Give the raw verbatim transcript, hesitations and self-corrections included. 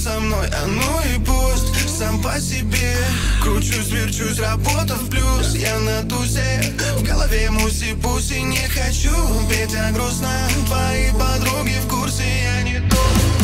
со мной, а ну и пусть сам по себе. Кручусь, верчусь, работа в плюс, я на тузе. В голове муси-пуси, не хочу петь, а грустно. Твои подруги в курсе, я не тот.